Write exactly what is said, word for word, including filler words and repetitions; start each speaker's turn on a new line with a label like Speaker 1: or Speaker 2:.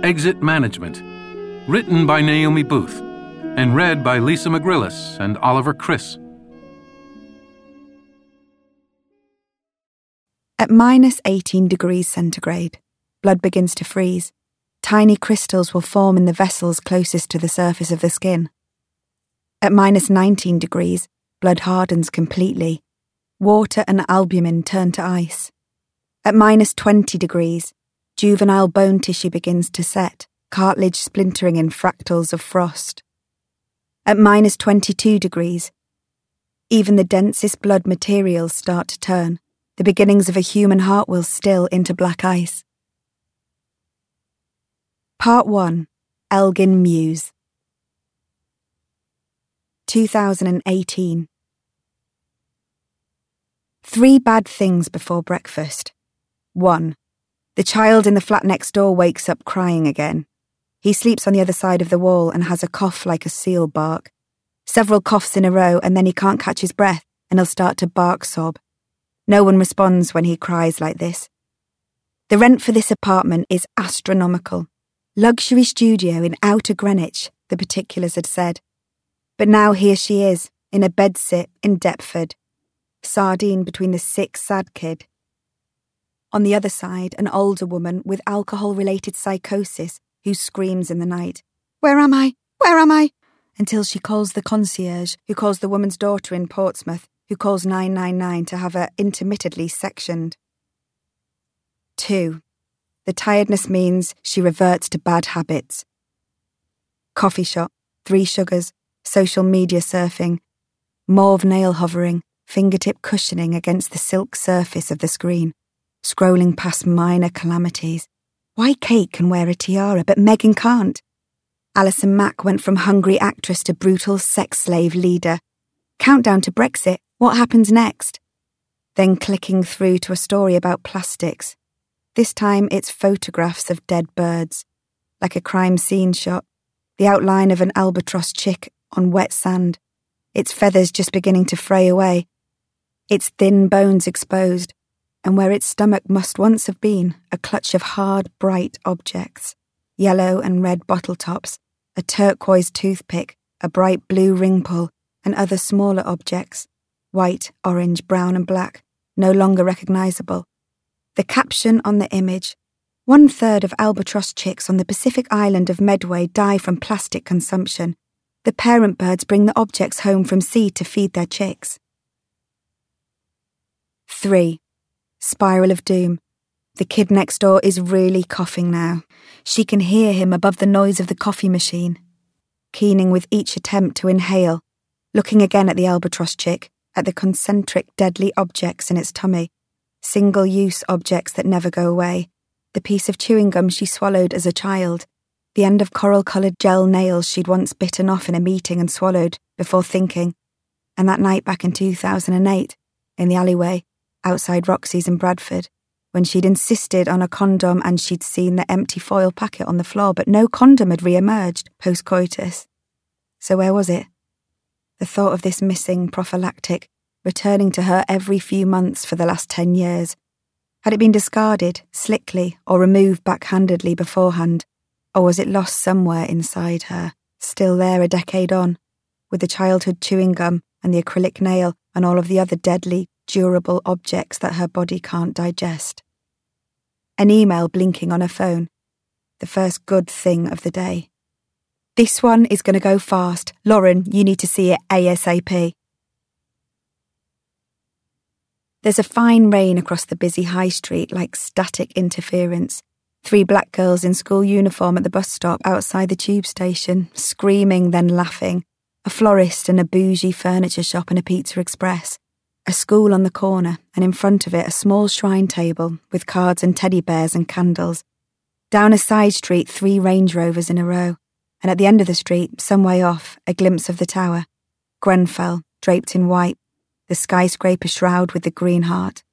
Speaker 1: Exit Management, written by Naomi Booth, and read by Lisa McGrillis and Oliver Chris.
Speaker 2: At minus eighteen degrees centigrade, blood begins to freeze. Tiny crystals will form in the vessels closest to the surface of the skin. At minus nineteen degrees, blood hardens completely. Water and albumin turn to ice. At minus twenty degrees, juvenile bone tissue begins to set, cartilage splintering in fractals of frost. At minus twenty-two degrees, even the densest blood materials start to turn. The beginnings of a human heart will still into black ice. Part one. Elgin Mews. two thousand eighteen. Three bad things before breakfast. One. The child in the flat next door wakes up crying again. He sleeps on the other side of the wall and has a cough like a seal bark. Several coughs in a row and then he can't catch his breath and he'll start to bark sob. No one responds when he cries like this. The rent for this apartment is astronomical. Luxury studio in outer Greenwich, the particulars had said. But now here she is, in a bedsit in Deptford. Sardine between the sick, sad kid. On the other side, an older woman with alcohol-related psychosis who screams in the night, "Where am I? Where am I?" until she calls the concierge, who calls the woman's daughter in Portsmouth, who calls nine nine nine to have her intermittently sectioned. Two. The tiredness means she reverts to bad habits. Coffee shop, three sugars, social media surfing, mauve nail hovering, fingertip cushioning against the silk surface of the screen, scrolling past minor calamities. Why Kate can wear a tiara, but Meghan can't? Alison Mack went from hungry actress to brutal sex slave leader. Countdown to Brexit, what happens next? Then clicking through to a story about plastics. This time it's photographs of dead birds, like a crime scene shot, the outline of an albatross chick on wet sand, its feathers just beginning to fray away, its thin bones exposed, and where its stomach must once have been, a clutch of hard, bright objects, yellow and red bottle tops, a turquoise toothpick, a bright blue ring pull, and other smaller objects, white, orange, brown and black, no longer recognisable. The caption on the image, one third of albatross chicks on the Pacific island of Medway die from plastic consumption. The parent birds bring the objects home from sea to feed their chicks. Three. Spiral of doom. The kid next door is really coughing now. She can hear him above the noise of the coffee machine. Keening with each attempt to inhale, looking again at the albatross chick, at the concentric deadly objects in its tummy, single-use objects that never go away, the piece of chewing gum she swallowed as a child, the end of coral-coloured gel nails she'd once bitten off in a meeting and swallowed before thinking, and that night back in two thousand eight, in the alleyway, outside Roxy's in Bradford, when she'd insisted on a condom and she'd seen the empty foil packet on the floor, but no condom had re-emerged post-coitus. So where was it? The thought of this missing prophylactic, returning to her every few months for the last ten years. Had it been discarded, slickly, or removed backhandedly beforehand? Or was it lost somewhere inside her, still there a decade on, with the childhood chewing gum and the acrylic nail and all of the other deadly, durable objects that her body can't digest? An email blinking on her phone. The first good thing of the day. This one is going to go fast. Lauren, you need to see it ASAP. There's a fine rain across the busy high street like static interference. Three black girls in school uniform at the bus stop outside the tube station, screaming then laughing. A florist and a bougie furniture shop and a pizza express. A school on the corner, and in front of it a small shrine table with cards and teddy bears and candles. Down a side street, three Range Rovers in a row. And at the end of the street, some way off, a glimpse of the tower. Grenfell, draped in white. The skyscraper shroud with the green heart.